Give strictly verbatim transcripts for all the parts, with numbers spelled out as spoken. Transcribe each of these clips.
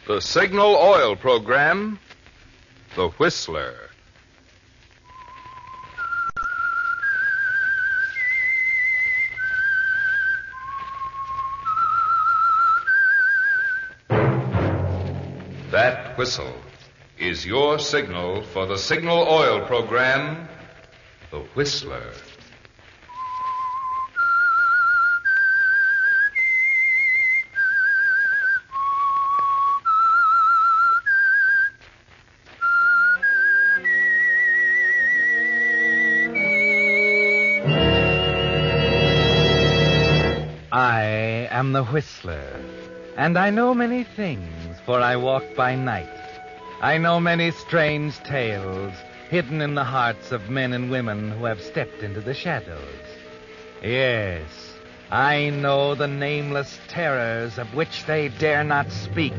The Signal Oil Program, The Whistler. That whistle is your signal for the Signal Oil Program, The Whistler. I am the Whistler, and I know many things, for I walk by night. I know many strange tales hidden in the hearts of men and women who have stepped into the shadows. Yes, I know the nameless terrors of which they dare not speak.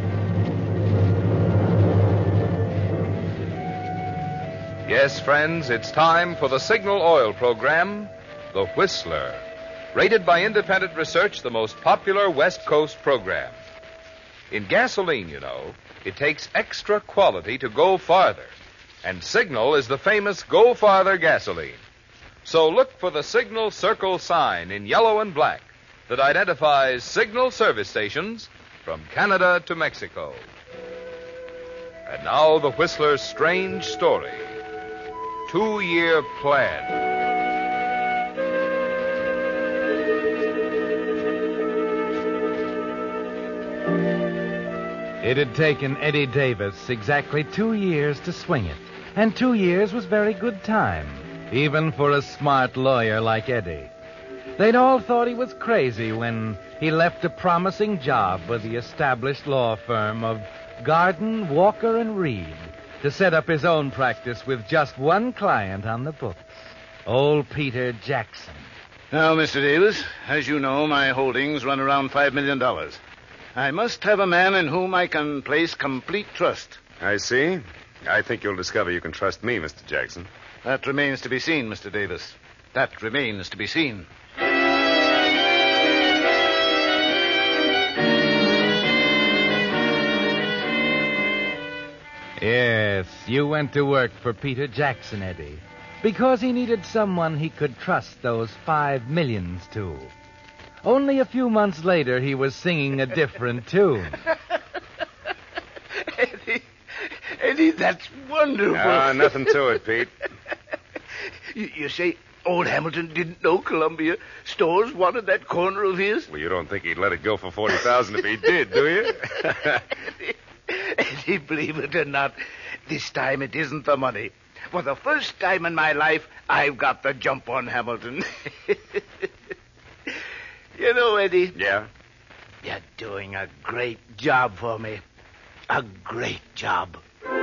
Yes, friends, it's time for the Signal Oil Program, The Whistler. Rated by independent research, the most popular West Coast program. In gasoline, you know, it takes extra quality to go farther. And Signal is the famous Go Farther gasoline. So look for the Signal Circle sign in yellow and black that identifies Signal service stations from Canada to Mexico. And now the Whistler's strange story. Two-year plan. It had taken Eddie Davis exactly two years to swing it. And two years was very good time, even for a smart lawyer like Eddie. They'd all thought he was crazy when he left a promising job with the established law firm of Garden, Walker, and Reed to set up his own practice with just one client on the books, old Peter Jackson. Now, Mister Davis, as you know, my holdings run around five million dollars. I must have a man in whom I can place complete trust. I see. I think you'll discover you can trust me, Mister Jackson. That remains to be seen, Mister Davis. That remains to be seen. Yes, you went to work for Peter Jackson, Eddie, because he needed someone he could trust those five millions to. Only a few months later, he was singing a different tune. Eddie, Eddie, that's wonderful. Ah, nothing to it, Pete. you, you say old Hamilton didn't know Columbia Stores wanted that corner of his? Well, you don't think he'd let it go for forty thousand dollars if he did, do you? Eddie, Eddie, believe it or not, this time it isn't the money. For the first time in my life, I've got the jump on Hamilton. You know, Eddie. Yeah? You're doing a great job for me. A great job.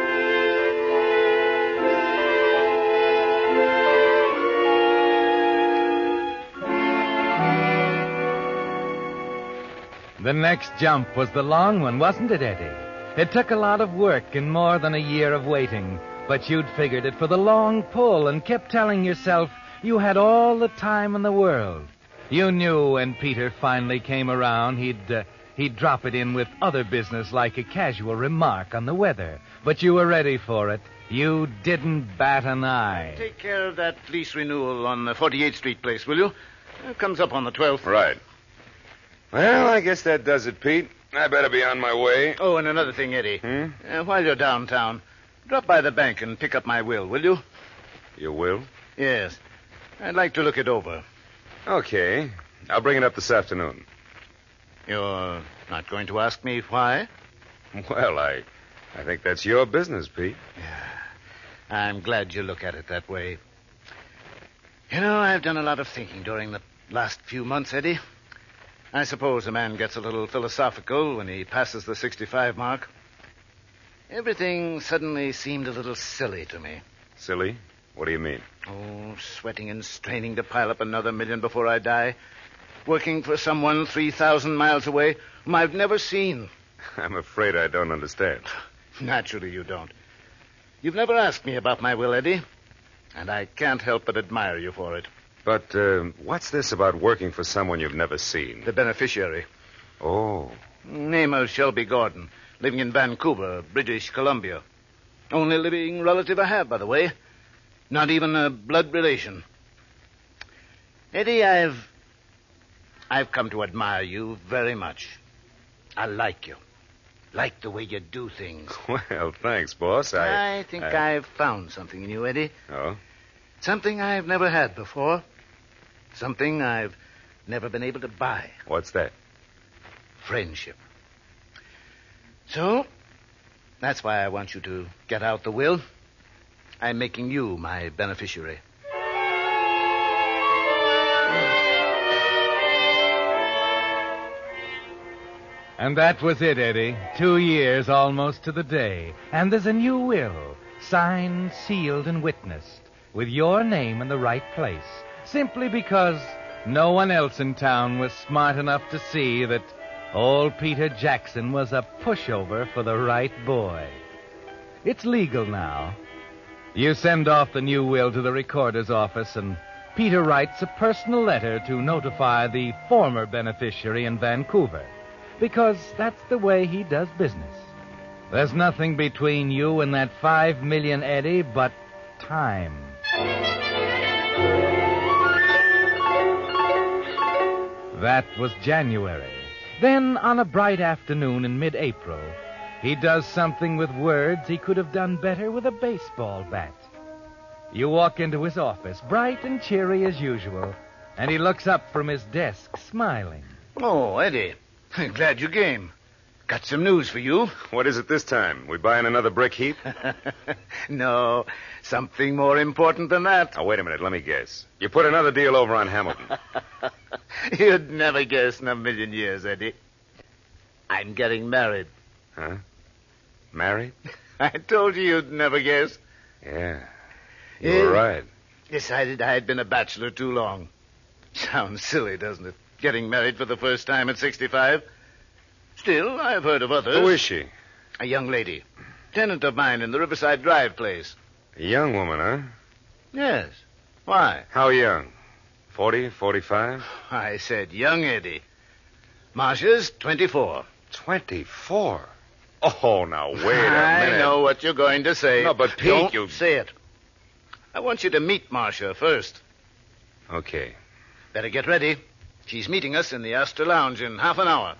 The next jump was the long one, wasn't it, Eddie? It took a lot of work and more than a year of waiting, but you'd figured it for the long pull and kept telling yourself you had all the time in the world. You knew when Peter finally came around, he'd uh, he'd drop it in with other business like a casual remark on the weather. But you were ready for it. You didn't bat an eye. Take care of that lease renewal on the forty-eighth Street place, will you? It comes up on the twelfth. Right. Well, I guess that does it, Pete. I better be on my way. Oh, and another thing, Eddie. Hmm? Uh, while you're downtown, drop by the bank and pick up my will, will you? You will? Yes. I'd like to look it over. Okay. I'll bring it up this afternoon. You're not going to ask me why? Well, I I think that's your business, Pete. Yeah. I'm glad you look at it that way. You know, I've done a lot of thinking during the last few months, Eddie. I suppose a man gets a little philosophical when he passes the sixty-five mark. Everything suddenly seemed a little silly to me. Silly? What do you mean? Oh, sweating and straining to pile up another million before I die. Working for someone three thousand miles away whom I've never seen. I'm afraid I don't understand. Naturally you don't. You've never asked me about my will, Eddie. And I can't help but admire you for it. But uh, what's this about working for someone you've never seen? The beneficiary. Oh. Name of Shelby Gordon. living in Vancouver, British Columbia. Only living relative I have, by the way. Not even a blood relation. Eddie, I've... I've come to admire you very much. I like you. Like the way you do things. Well, thanks, boss. I... I think I... I've found something in you, Eddie. Oh? Something I've never had before. Something I've never been able to buy. What's that? Friendship. So, that's why I want you to get out the will. I'm making you my beneficiary. And that was it, Eddie. Two years almost to the day. And there's a new will, signed, sealed, and witnessed, with your name in the right place, simply because no one else in town was smart enough to see that old Peter Jackson was a pushover for the right boy. It's legal now. You send off the new will to the recorder's office, and Peter writes a personal letter to notify the former beneficiary in Vancouver, because that's the way he does business. There's nothing between you and that five million, Eddie, but time. That was January. Then, on a bright afternoon in mid-April, he does something with words he could have done better with a baseball bat. You walk into his office, bright and cheery as usual, and he looks up from his desk, smiling. Oh, Eddie, glad you came. Got some news for you. What is it this time? We buying another brick heap? No, something more important than that. Oh, wait a minute. Let me guess. You put another deal over on Hamilton. You'd never guess in a million years, Eddie. I'm getting married. Huh? Married? I told you you'd never guess. Yeah. You were right. Decided I had been a bachelor too long. Sounds silly, doesn't it? Getting married for the first time at sixty-five. Still, I've heard of others. Who is she? A young lady. Tenant of mine in the Riverside Drive place. A young woman, huh? Yes. Why? How young? Forty, forty-five? I said young, Eddie. Marcia's twenty-four. Twenty-four? Oh, now, wait a minute. I know what you're going to say. No, but Pete, Don't you... say it. I want you to meet Marcia first. Okay. Better get ready. She's meeting us in the Astor Lounge in half an hour.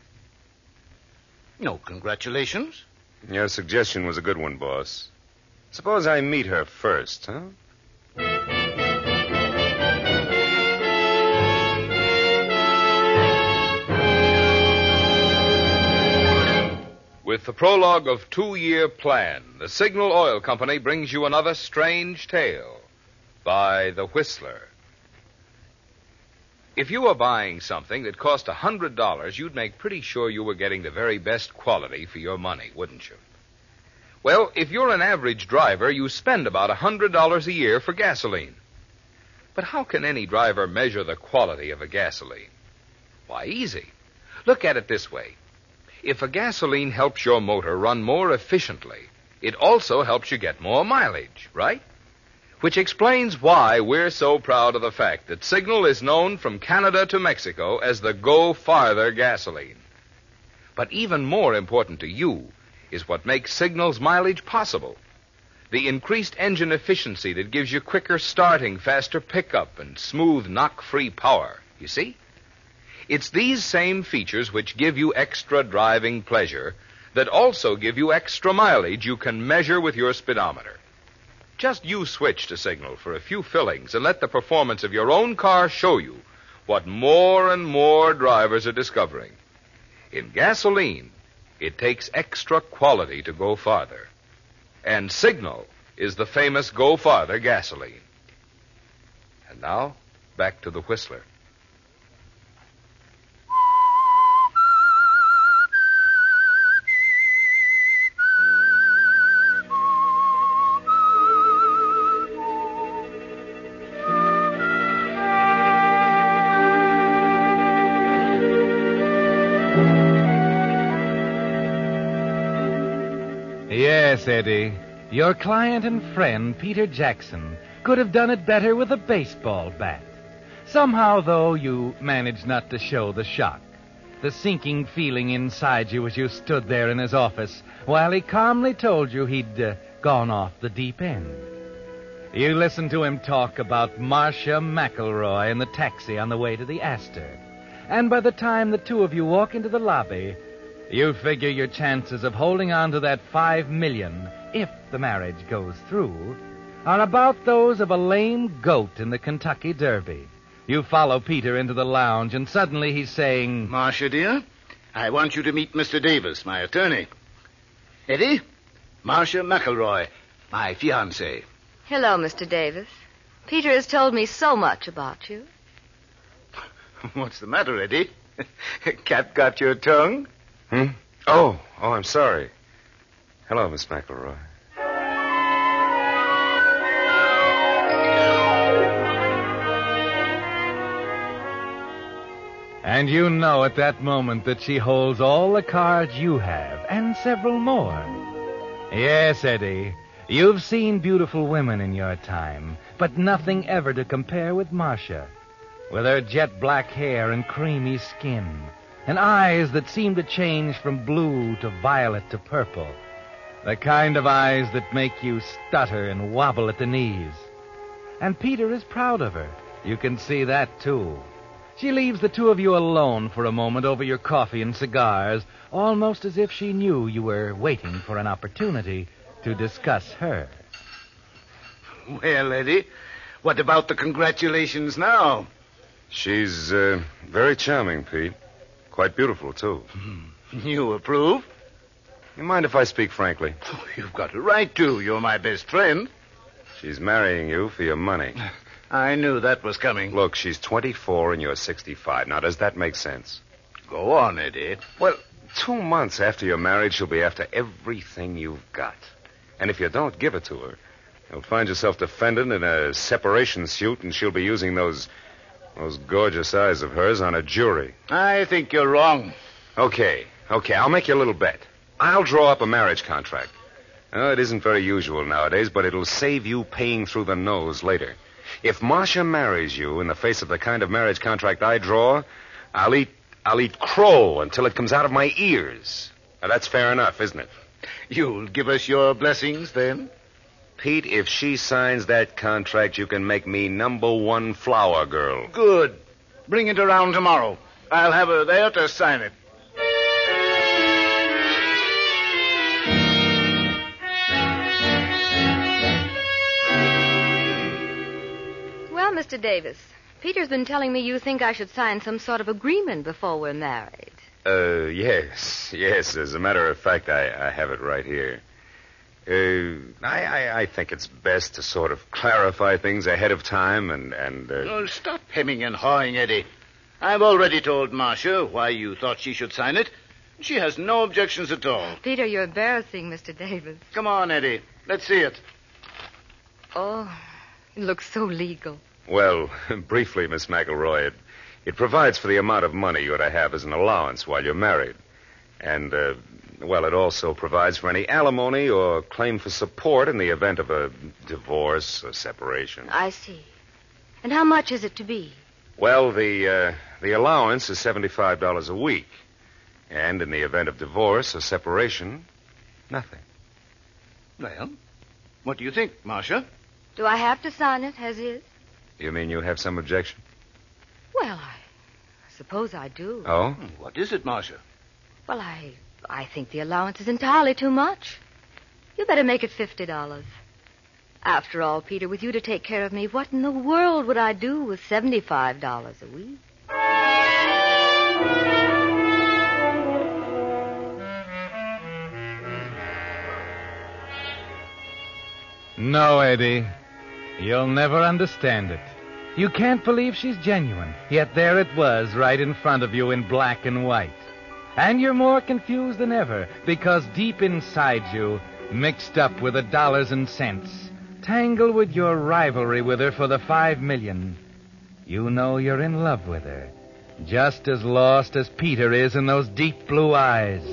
No congratulations. Your suggestion was a good one, boss. Suppose I meet her first, huh? With the prologue of Two-Year Plan, the Signal Oil Company brings you another strange tale by The Whistler. If you were buying something that cost one hundred dollars, you'd make pretty sure you were getting the very best quality for your money, wouldn't you? Well, if you're an average driver, you spend about one hundred dollars a year for gasoline. But how can any driver measure the quality of a gasoline? Why, easy. Look at it this way. If a gasoline helps your motor run more efficiently, it also helps you get more mileage, right? Which explains why we're so proud of the fact that Signal is known from Canada to Mexico as the Go Farther gasoline. But even more important to you is what makes Signal's mileage possible. The increased engine efficiency that gives you quicker starting, faster pickup, and smooth knock-free power. You see? It's these same features which give you extra driving pleasure that also give you extra mileage you can measure with your speedometer. Just you switch to Signal for a few fillings and let the performance of your own car show you what more and more drivers are discovering. In gasoline, it takes extra quality to go farther. And Signal is the famous Go Farther gasoline. And now, back to the Whistler. Yes, Eddie. Your client and friend, Peter Jackson, could have done it better with a baseball bat. Somehow, though, you managed not to show the shock. the sinking feeling inside you as you stood there in his office while he calmly told you he'd uh, gone off the deep end. You listened to him talk about Marcia McElroy in the taxi on the way to the Astor. And by the time the two of you walk into the lobby, you figure your chances of holding on to that five million, if the marriage goes through, are about those of a lame goat in the Kentucky Derby. You follow Peter into the lounge, and suddenly he's saying, Marcia, dear, I want you to meet Mister Davis, my attorney. Eddie, Marcia McElroy, my fiancée. Hello, Mister Davis. Peter has told me so much about you. What's the matter, Eddie? Cat got your tongue? Hmm? Oh, oh, I'm sorry. Hello, Miss McElroy. And you know at that moment that she holds all the cards you have, and several more. Yes, Eddie, you've seen beautiful women in your time, but nothing ever to compare with Marcia. With her jet black hair and creamy skin, and eyes that seem to change from blue to violet to purple. The kind of eyes that make you stutter and wobble at the knees. And Peter is proud of her. You can see that, too. She leaves the two of you alone for a moment over your coffee and cigars, almost as if she knew you were waiting for an opportunity to discuss her. Well, Eddie, what about the congratulations now? She's uh, very charming, Pete. Quite beautiful, too. You approve? You mind if I speak frankly? Oh, you've got a right to. You're my best friend. She's marrying you for your money. I knew that was coming. Look, she's twenty-four and you're sixty-five. Now, does that make sense? Go on, Eddie. Well, two months after you're married, she'll be after everything you've got. And if you don't give it to her, you'll find yourself defended in a separation suit, and she'll be using those... Those gorgeous eyes of hers on a jury. I think you're wrong. Okay, okay, I'll make you a little bet. I'll draw up a marriage contract. Oh, it isn't very usual nowadays, but it'll save you paying through the nose later. If Marcia marries you in the face of the kind of marriage contract I draw, I'll eat I'll eat crow until it comes out of my ears. Now, that's fair enough, isn't it? You'll give us your blessings, then? Pete, if she signs that contract, you can make me number one flower girl. Good. Bring it around tomorrow. I'll have her there to sign it. Well, Mister Davis, Peter's been telling me you think I should sign some sort of agreement before we're married. Uh, yes, yes. As a matter of fact, I, I have it right here. Uh, I, I, I think it's best to sort of clarify things ahead of time and... and uh... Oh, stop hemming and hawing, Eddie. I've already told Marcia why you thought she should sign it. She has no objections at all. Peter, you're embarrassing, Mister Davis. Come on, Eddie. Let's see it. Oh, it looks so legal. Well, briefly, Miss McElroy, it, it provides for the amount of money you're to have as an allowance while you're married. And, uh... well, it also provides for any alimony or claim for support in the event of a divorce or separation. I see. And how much is it to be? Well, the uh, the allowance is seventy-five dollars a week. And in the event of divorce or separation, nothing. Well, what do you think, Marcia? Do I have to sign it as is? You mean you have some objection? Well, I suppose I do. Oh? What is it, Marcia? Well, I... I think the allowance is entirely too much. You better make it fifty dollars. After all, Peter, with you to take care of me, what in the world would I do with seventy-five dollars a week? No, Eddie. You'll never understand it. You can't believe she's genuine, yet there it was right in front of you in black and white. And you're more confused than ever, because deep inside you, mixed up with the dollars and cents, tangled with your rivalry with her for the five million, you know you're in love with her, just as lost as Peter is in those deep blue eyes.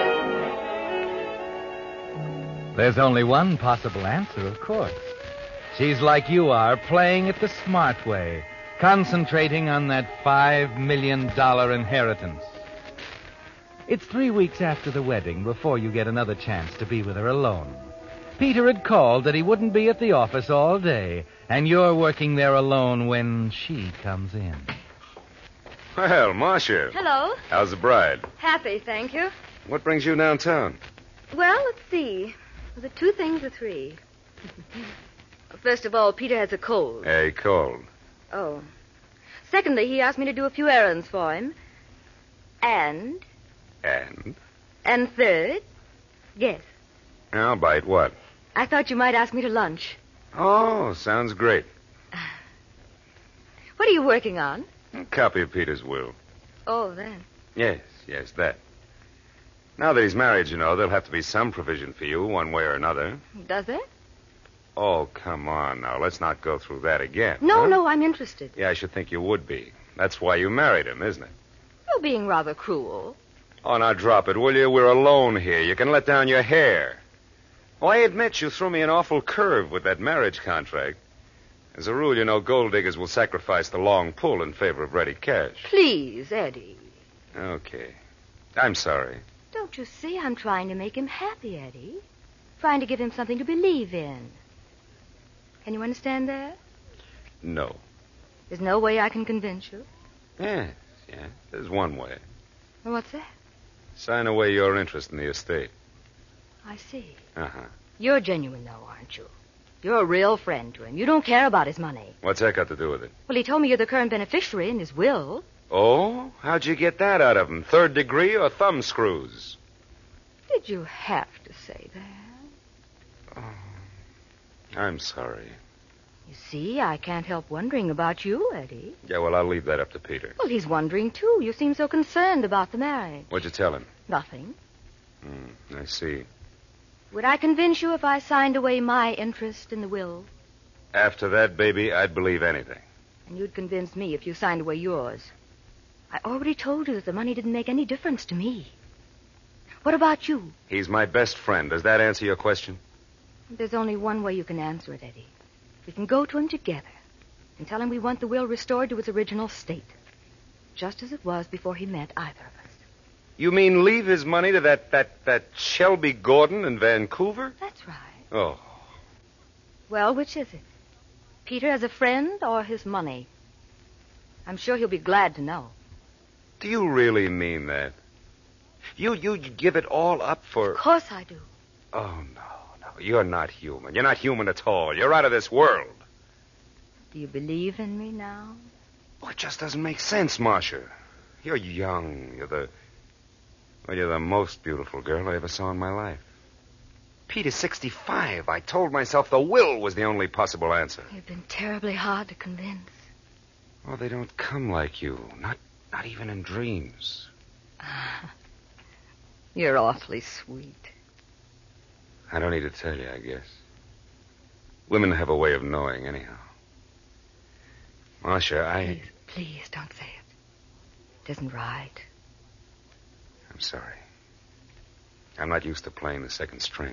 There's only one possible answer, of course. She's like you are, playing it the smart way, concentrating on that five million dollar inheritance. It's three weeks after the wedding before you get another chance to be with her alone. Peter had called that he wouldn't be at the office all day, and you're working there alone when she comes in. Well, Marcia. Hello. How's the bride? Happy, thank you. What brings you downtown? Well, let's see. Was it two things or three? First of all, Peter has a cold. Hey, cold. Oh. Secondly, he asked me to do a few errands for him. And? And? And third, guess. I'll bite what? I thought you might ask me to lunch. Oh, sounds great. What are you working on? A copy of Peter's will. Oh, that. Yes, yes, that. Now that he's married, you know, there'll have to be some provision for you, one way or another. Does there? Oh, come on now. Let's not go through that again. No, huh? no, I'm interested. Yeah, I should think you would be. That's why you married him, isn't it? You're being rather cruel. Oh, now drop it, will you? We're alone here. You can let down your hair. Oh, I admit you threw me an awful curve with that marriage contract. As a rule, you know, gold diggers will sacrifice the long pull in favor of ready cash. Please, Eddie. Okay. I'm sorry. Don't you see I'm trying to make him happy, Eddie? Trying to give him something to believe in. Can you understand that? No. There's no way I can convince you? Yes, yes. There's one way. Well, what's that? Sign away your interest in the estate. I see. Uh-huh. You're genuine, though, aren't you? You're a real friend to him. You don't care about his money. What's that got to do with it? Well, he told me you're the current beneficiary in his will. Oh? How'd you get that out of him? Third degree or thumb screws? Did you have to say that? Oh, I'm sorry. You see, I can't help wondering about you, Eddie. Yeah, well, I'll leave that up to Peter. Well, he's wondering, too. You seem so concerned about the marriage. What'd you tell him? Nothing. Hmm, I see. Would I convince you if I signed away my interest in the will? After that, baby, I'd believe anything. And you'd convince me if you signed away yours. I already told you that the money didn't make any difference to me. What about you? He's my best friend. Does that answer your question? There's only one way you can answer it, Eddie. We can go to him together and tell him we want the will restored to its original state, just as it was before he met either of us. You mean leave his money to that, that, that Shelby Gordon in Vancouver? That's right. Oh. Well, which is it? Peter as a friend or his money? I'm sure he'll be glad to know. Do you really mean that? You, you'd give it all up for... Of course I do. Oh, no, no. You're not human. You're not human at all. You're out of this world. Do you believe in me now? Oh, it just doesn't make sense, Marcia. You're young. You're the... Well, you're the most beautiful girl I ever saw in my life. Peter's sixty-five. I told myself the will was the only possible answer. You've been terribly hard to convince. Oh, they don't come like you. Not, not even in dreams. You're awfully sweet. I don't need to tell you, I guess. Women have a way of knowing, anyhow. Marcia, I... Please, please, don't say it. It isn't right. I'm sorry. I'm not used to playing the second string.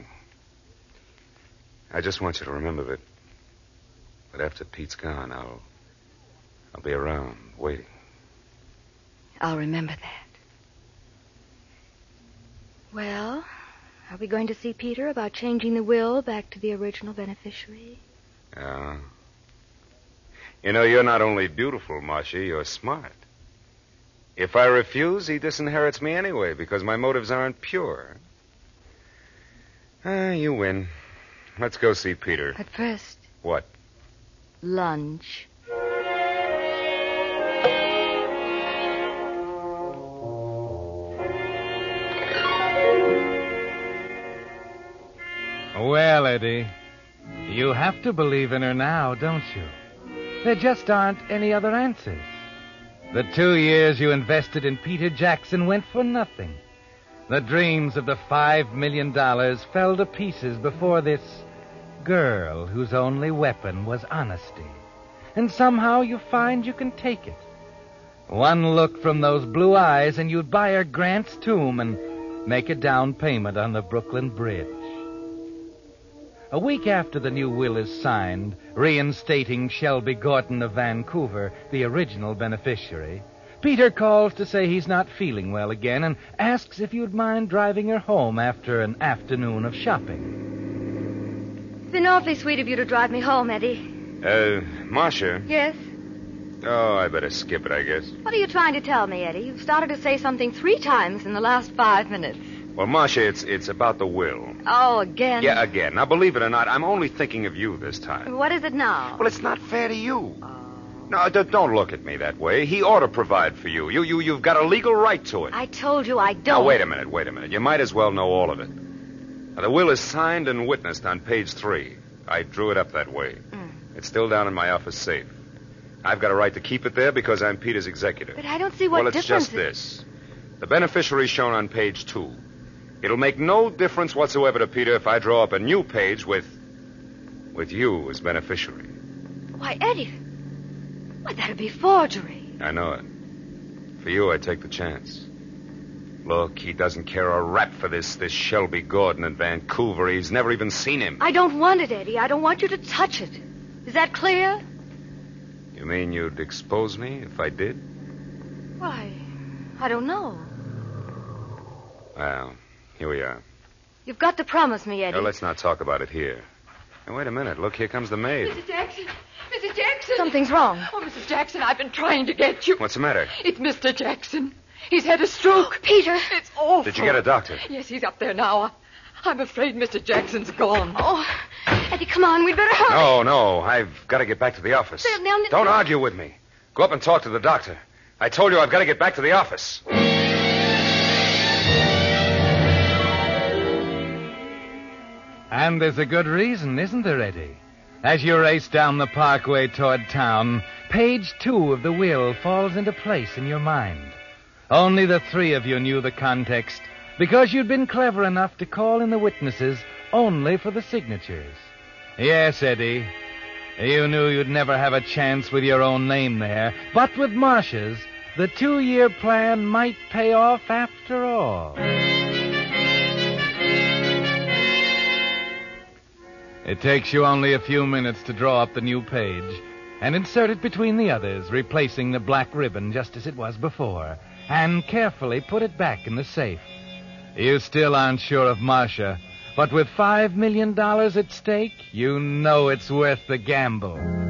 I just want you to remember that... that after Pete's gone, I'll... I'll be around, waiting. I'll remember that. Well, are we going to see Peter about changing the will back to the original beneficiary? Yeah. You know, you're not only beautiful, Marcia, you're smart. If I refuse, he disinherits me anyway, because my motives aren't pure. Ah, you win. Let's go see Peter. But first... What? Lunch. Well, Eddie, you have to believe in her now, don't you? There just aren't any other answers. The two years you invested in Peter Jackson went for nothing. The dreams of the five million dollars fell to pieces before this girl whose only weapon was honesty. And somehow you find you can take it. One look from those blue eyes and you'd buy her Grant's tomb and make a down payment on the Brooklyn Bridge. A week after the new will is signed, reinstating Shelby Gordon of Vancouver, the original beneficiary, Peter calls to say he's not feeling well again and asks if you'd mind driving her home after an afternoon of shopping. It's been awfully sweet of you to drive me home, Eddie. Uh, Marcia? Yes? Oh, I better skip it, I guess. What are you trying to tell me, Eddie? You've started to say something three times in the last five minutes. Well, Marcia, it's it's about the will. Oh, again? Yeah, again. Now, believe it or not, I'm only thinking of you this time. What is it now? Well, it's not fair to you. Oh. No, d- don't look at me that way. He ought to provide for you. You, you, you've got a legal right to it. I told you I don't. Now, wait a minute, wait a minute. You might as well know all of it. Now, the will is signed and witnessed on page three. I drew it up that way. Mm. It's still down in my office safe. I've got a right to keep it there because I'm Peter's executor. But I don't see what well, it's difference just it... this. The beneficiary shown on page two. It'll make no difference whatsoever to Peter if I draw up a new page with... with you as beneficiary. Why, Eddie... Why, that'd be forgery. I know it. For you, I take the chance. Look, he doesn't care a rap for this, this Shelby Gordon in Vancouver. He's never even seen him. I don't want it, Eddie. I don't want you to touch it. Is that clear? You mean you'd expose me if I did? Why, I don't know. Well, here we are. You've got to promise me, Eddie. Now, let's not talk about it here. Now, wait a minute. Look, here comes the maid. Missus Jackson! Missus Jackson! Something's wrong. Oh, Missus Jackson, I've been trying to get you. What's the matter? It's Mister Jackson. He's had a stroke. Peter! It's awful. Did you get a doctor? Yes, he's up there now. I'm afraid Mister Jackson's gone. Oh, Eddie, come on. We'd better hurry. No, no. I've got to get back to the office. Now, now, now- Don't argue with me. Go up and talk to the doctor. I told you I've got to get back to the office. And there's a good reason, isn't there, Eddie? As you race down the parkway toward town, page two of the will falls into place in your mind. Only the three of you knew the context because you'd been clever enough to call in the witnesses only for the signatures. Yes, Eddie, you knew you'd never have a chance with your own name there, but with Marcia's, the two-year plan might pay off after all. It takes you only a few minutes to draw up the new page and insert it between the others, replacing the black ribbon just as it was before, and carefully put it back in the safe. You still aren't sure of Marcia, but with five million dollars at stake, you know it's worth the gamble.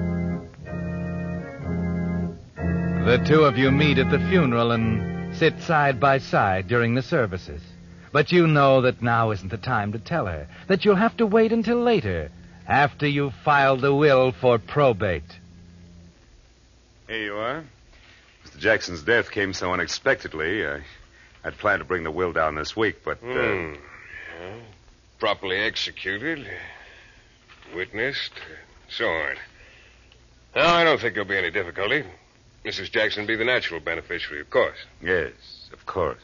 The two of you meet at the funeral and sit side by side during the services. But you know that now isn't the time to tell her, that you'll have to wait until later, after you've filed the will for probate. Here you are. Mister Jackson's death came so unexpectedly. I, I'd planned to bring the will down this week, but... Uh... Hmm. Yeah. Properly executed, witnessed, so on. Now, I don't think there'll be any difficulty. Missus Jackson be the natural beneficiary, of course. Yes, of course.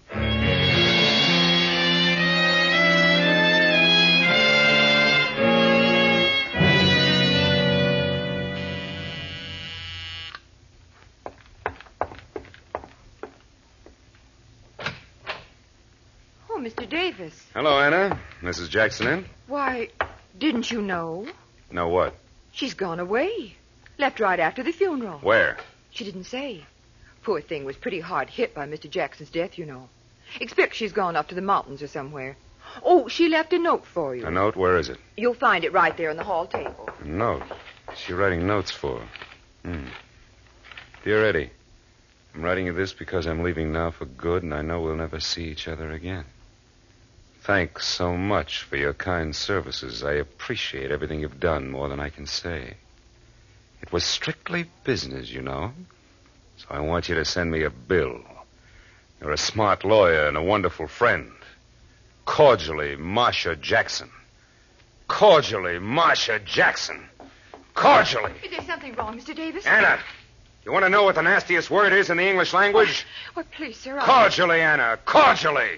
Mister Davis. Hello, Anna. Missus Jackson in? Why, didn't you know? Know what? She's gone away. Left right after the funeral. Where? She didn't say. Poor thing was pretty hard hit by Mister Jackson's death, you know. Expect she's gone up to the mountains or somewhere. Oh, she left a note for you. A note? Where is it? You'll find it right there on the hall table. A note? What's she writing notes for? Hmm. Dear Eddie, I'm writing you this because I'm leaving now for good, and I know we'll never see each other again. Thanks so much for your kind services. I appreciate everything you've done more than I can say. It was strictly business, you know. So I want you to send me a bill. You're a smart lawyer and a wonderful friend. Cordially, Marcia Jackson. Cordially, Marcia Jackson. Cordially. Is there something wrong, Mister Davis? Anna, you want to know what the nastiest word is in the English language? Why, please, sir. I... Cordially, Anna. Cordially.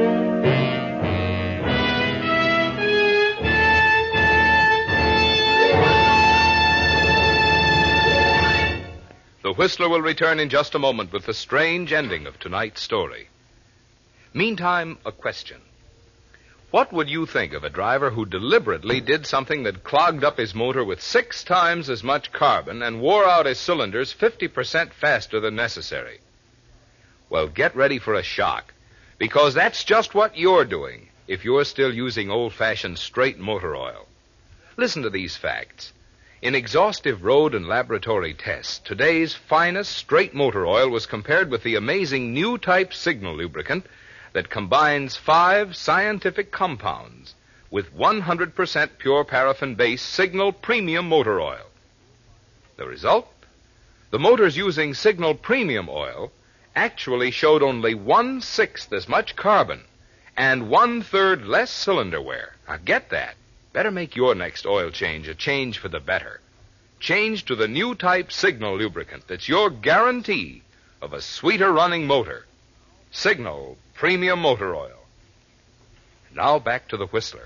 The Whistler will return in just a moment with the strange ending of tonight's story. Meantime, a question. What would you think of a driver who deliberately did something that clogged up his motor with six times as much carbon and wore out his cylinders fifty percent faster than necessary? Well, get ready for a shock, because that's just what you're doing if you're still using old-fashioned straight motor oil. Listen to these facts. In exhaustive road and laboratory tests, today's finest straight motor oil was compared with the amazing new type Signal lubricant that combines five scientific compounds with one hundred percent pure paraffin-based Signal Premium Motor Oil. The result? The motors using Signal Premium Oil actually showed only one-sixth as much carbon and one-third less cylinder wear. Now, get that. Better make your next oil change a change for the better. Change to the new type Signal lubricant that's your guarantee of a sweeter running motor. Signal Premium Motor Oil. Now back to the Whistler.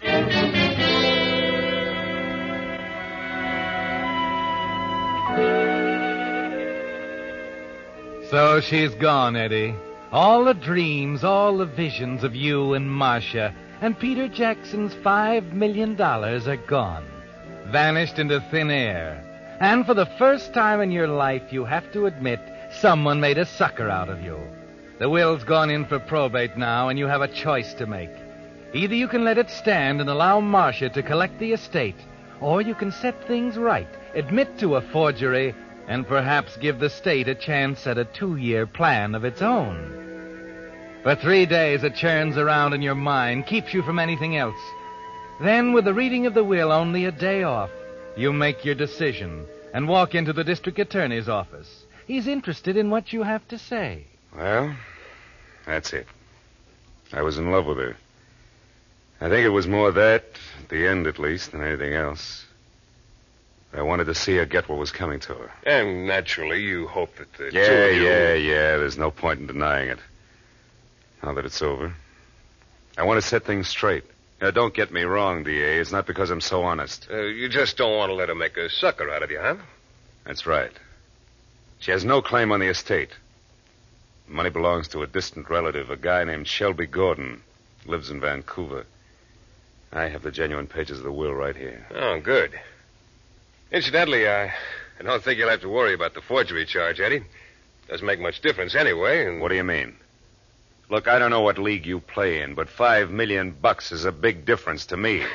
So she's gone, Eddie. All the dreams, all the visions of you and Marcia and Peter Jackson's five million dollars are gone. Vanished into thin air. And for the first time in your life, you have to admit someone made a sucker out of you. The will's gone in for probate now, and you have a choice to make. Either you can let it stand and allow Marcia to collect the estate, or you can set things right, admit to a forgery, and perhaps give the state a chance at a two-year plan of its own. For three days it churns around in your mind, keeps you from anything else. Then, with the reading of the will only a day off, you make your decision and walk into the district attorney's office. He's interested in what you have to say. Well, that's it. I was in love with her. I think it was more that, at the end at least, than anything else. I wanted to see her get what was coming to her. And naturally, you hope that the Yeah, two of you... yeah, yeah. There's no point in denying it. Now that it's over, I want to set things straight. Now, don't get me wrong, D A. It's not because I'm so honest. Uh, you just don't want to let her make a sucker out of you, huh? That's right. She has no claim on the estate. The money belongs to a distant relative, a guy named Shelby Gordon. Lives in Vancouver. I have the genuine pages of the will right here. Oh, good. Incidentally, I, I don't think you'll have to worry about the forgery charge, Eddie. Doesn't make much difference anyway. And... What do you mean? Look, I don't know what league you play in, but five million bucks is a big difference to me.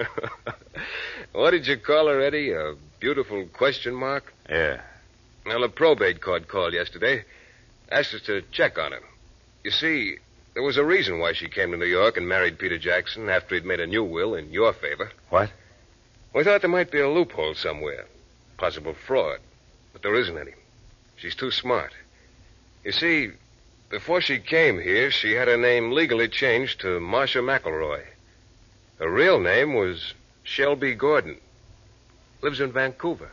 What did you call her, Eddie? A beautiful question mark? Yeah. Well, the probate court called yesterday. Asked us to check on her. You see, there was a reason why she came to New York and married Peter Jackson after he'd made a new will in your favor. What? We thought there might be a loophole somewhere. Possible fraud. But there isn't any. She's too smart. You see, before she came here, she had her name legally changed to Marcia McElroy. Her real name was Shelby Gordon. Lives in Vancouver.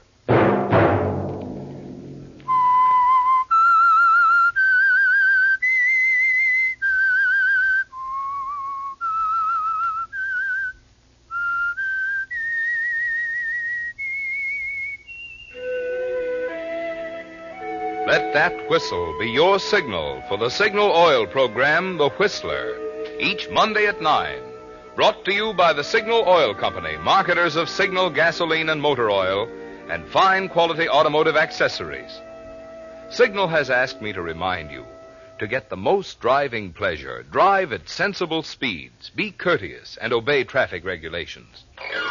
Let that whistle be your signal for the Signal Oil program, The Whistler, each Monday at nine. Brought to you by the Signal Oil Company, marketers of Signal gasoline and motor oil, and fine quality automotive accessories. Signal has asked me to remind you, to get the most driving pleasure, drive at sensible speeds, be courteous, and obey traffic regulations.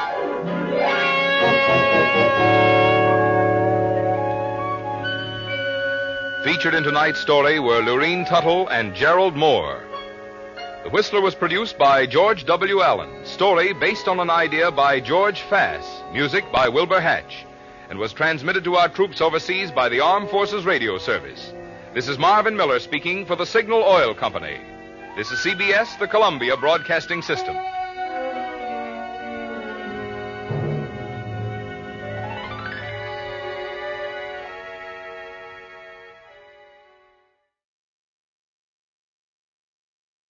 Featured in tonight's story were Lurene Tuttle and Gerald Moore. The Whistler was produced by George W. Allen. Story based on an idea by George Fass. Music by Wilbur Hatch. And was transmitted to our troops overseas by the Armed Forces Radio Service. This is Marvin Miller speaking for the Signal Oil Company. This is C B S, the Columbia Broadcasting System.